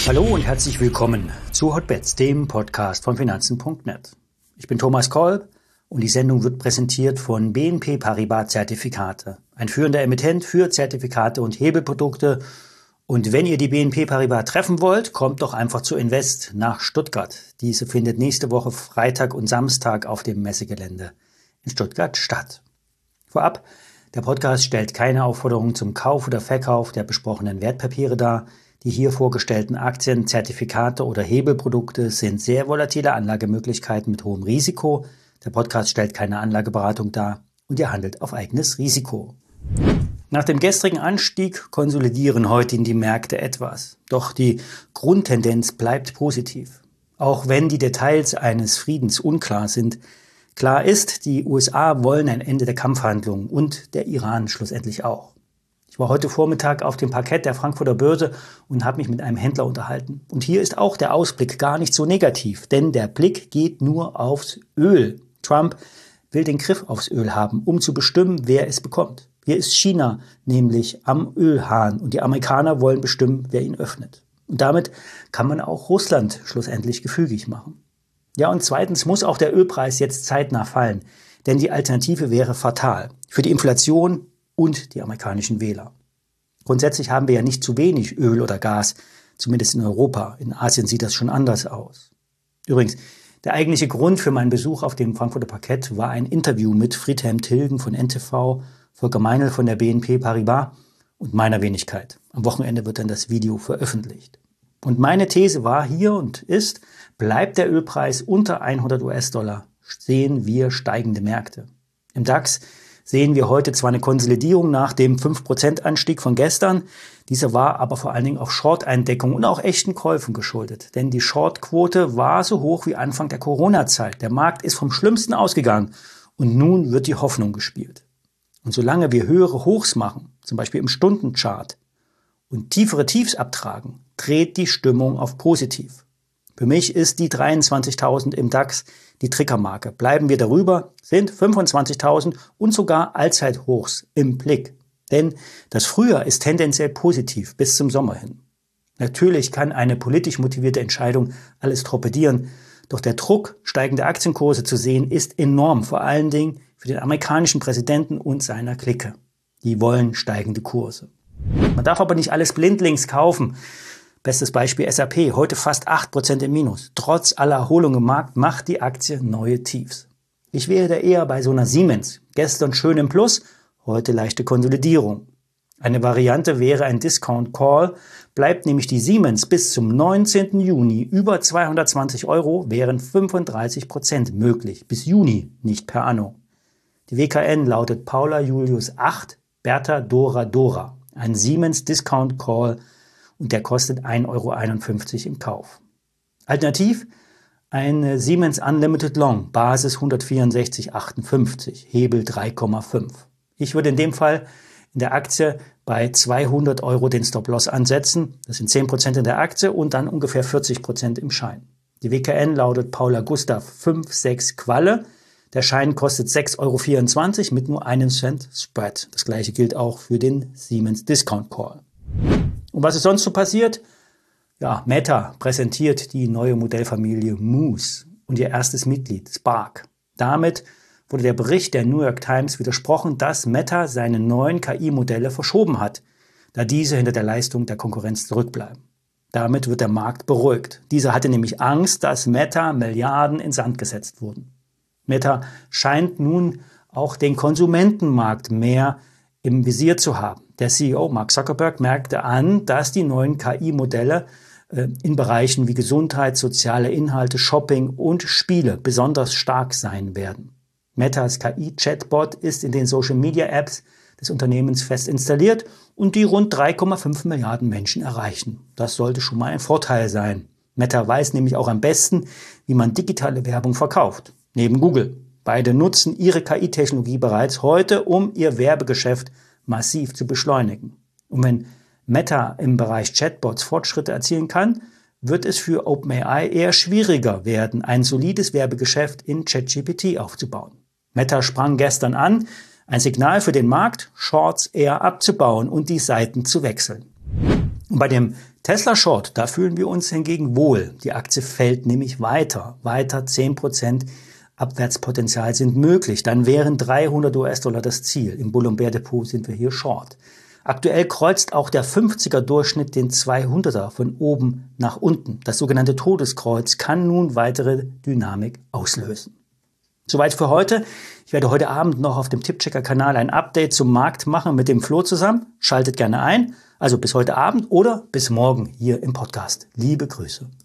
Hallo und herzlich willkommen zu Hotbets, dem Podcast von Finanzen.net. Ich bin Thomas Kolb und die Sendung wird präsentiert von BNP Paribas Zertifikate, ein führender Emittent für Zertifikate und Hebelprodukte. Und wenn ihr die BNP Paribas treffen wollt, kommt doch einfach zu Invest nach Stuttgart. Diese findet nächste Woche Freitag und Samstag auf dem Messegelände in Stuttgart statt. Vorab, der Podcast stellt keine Aufforderung zum Kauf oder Verkauf der besprochenen Wertpapiere dar. Die hier vorgestellten Aktien, Zertifikate oder Hebelprodukte sind sehr volatile Anlagemöglichkeiten mit hohem Risiko. Der Podcast stellt keine Anlageberatung dar und ihr handelt auf eigenes Risiko. Nach dem gestrigen Anstieg konsolidieren heute die Märkte etwas. Doch die Grundtendenz bleibt positiv. Auch wenn die Details eines Friedens unklar sind. Klar ist, die USA wollen ein Ende der Kampfhandlungen und der Iran schlussendlich auch. Ich war heute Vormittag auf dem Parkett der Frankfurter Börse und habe mich mit einem Händler unterhalten. Und hier ist auch der Ausblick gar nicht so negativ, denn der Blick geht nur aufs Öl. Trump will den Griff aufs Öl haben, um zu bestimmen, wer es bekommt. Hier ist China nämlich am Ölhahn und die Amerikaner wollen bestimmen, wer ihn öffnet. Und damit kann man auch Russland schlussendlich gefügig machen. Ja, und zweitens muss auch der Ölpreis jetzt zeitnah fallen, denn die Alternative wäre fatal für die Inflation und die amerikanischen Wähler. Grundsätzlich haben wir ja nicht zu wenig Öl oder Gas, zumindest in Europa. In Asien sieht das schon anders aus. Übrigens, der eigentliche Grund für meinen Besuch auf dem Frankfurter Parkett war ein Interview mit Friedhelm Tilgen von NTV, Volker Meinl von der BNP Paribas und meiner Wenigkeit. Am Wochenende wird dann das Video veröffentlicht. Und meine These war hier und ist, bleibt der Ölpreis unter 100 US-Dollar, sehen wir steigende Märkte. Im DAX sehen wir heute zwar eine Konsolidierung nach dem 5% Anstieg von gestern, dieser war aber vor allen Dingen auf Short-Eindeckung und auch echten Käufen geschuldet. Denn die Short-Quote war so hoch wie Anfang der Corona-Zeit. Der Markt ist vom Schlimmsten ausgegangen und nun wird die Hoffnung gespielt. Und solange wir höhere Hochs machen, zum Beispiel im Stundenchart, und tiefere Tiefs abtragen, dreht die Stimmung auf positiv. Für mich ist die 23.000 im DAX die Triggermarke. Bleiben wir darüber, sind 25.000 und sogar Allzeithochs im Blick. Denn das Frühjahr ist tendenziell positiv bis zum Sommer hin. Natürlich kann eine politisch motivierte Entscheidung alles torpedieren, doch der Druck, steigende Aktienkurse zu sehen, ist enorm, vor allen Dingen für den amerikanischen Präsidenten und seiner Clique. Die wollen steigende Kurse. Man darf aber nicht alles blindlings kaufen. Bestes Beispiel SAP, heute fast 8% im Minus. Trotz aller Erholung im Markt macht die Aktie neue Tiefs. Ich wäre da eher bei so einer Siemens. Gestern schön im Plus, heute leichte Konsolidierung. Eine Variante wäre ein Discount Call. Bleibt nämlich die Siemens bis zum 19. Juni über 220 €, wären 35% möglich. Bis Juni, nicht per anno. Die WKN lautet Paula Julius 8, Bertha Dora Dora. Ein Siemens Discount Call und der kostet 1,51 € im Kauf. Alternativ ein Siemens Unlimited Long, Basis 164,58, Hebel 3,5. Ich würde in dem Fall in der Aktie bei 200 € den Stop-Loss ansetzen. Das sind 10% in der Aktie und dann ungefähr 40% im Schein. Die WKN lautet Paula Gustav 56 Qualle. Der Schein kostet 6,24 € mit nur 1 Cent Spread. Das gleiche gilt auch für den Siemens Discount Call. Und was ist sonst so passiert? Ja, Meta präsentiert die neue Modellfamilie Moose und ihr erstes Mitglied Spark. Damit wurde der Bericht der New York Times widersprochen, dass Meta seine neuen KI-Modelle verschoben hat, da diese hinter der Leistung der Konkurrenz zurückbleiben. Damit wird der Markt beruhigt. Dieser hatte nämlich Angst, dass Meta Milliarden in Sand gesetzt wurden. Meta scheint nun auch den Konsumentenmarkt mehr im Visier zu haben. Der CEO Mark Zuckerberg merkte an, dass die neuen KI-Modelle in Bereichen wie Gesundheit, soziale Inhalte, Shopping und Spiele besonders stark sein werden. Metas KI-Chatbot ist in den Social-Media-Apps des Unternehmens fest installiert und die rund 3,5 Milliarden Menschen erreichen. Das sollte schon mal ein Vorteil sein. Meta weiß nämlich auch am besten, wie man digitale Werbung verkauft. Neben Google. Beide nutzen ihre KI-Technologie bereits heute, um ihr Werbegeschäft massiv zu beschleunigen. Und wenn Meta im Bereich Chatbots Fortschritte erzielen kann, wird es für OpenAI eher schwieriger werden, ein solides Werbegeschäft in ChatGPT aufzubauen. Meta sprang gestern an, ein Signal für den Markt, Shorts eher abzubauen und die Seiten zu wechseln. Und bei dem Tesla Short, da fühlen wir uns hingegen wohl. Die Aktie fällt nämlich weiter. Weiter 10% Abwärtspotenzial sind möglich. Dann wären 300 US-Dollar das Ziel. Im Bull- und Bär-Depot sind wir hier Short. Aktuell kreuzt auch der 50er-Durchschnitt den 200er von oben nach unten. Das sogenannte Todeskreuz kann nun weitere Dynamik auslösen. Soweit für heute. Ich werde heute Abend noch auf dem Tippchecker-Kanal ein Update zum Markt machen mit dem Flo zusammen. Schaltet gerne ein. Also bis heute Abend oder bis morgen hier im Podcast. Liebe Grüße.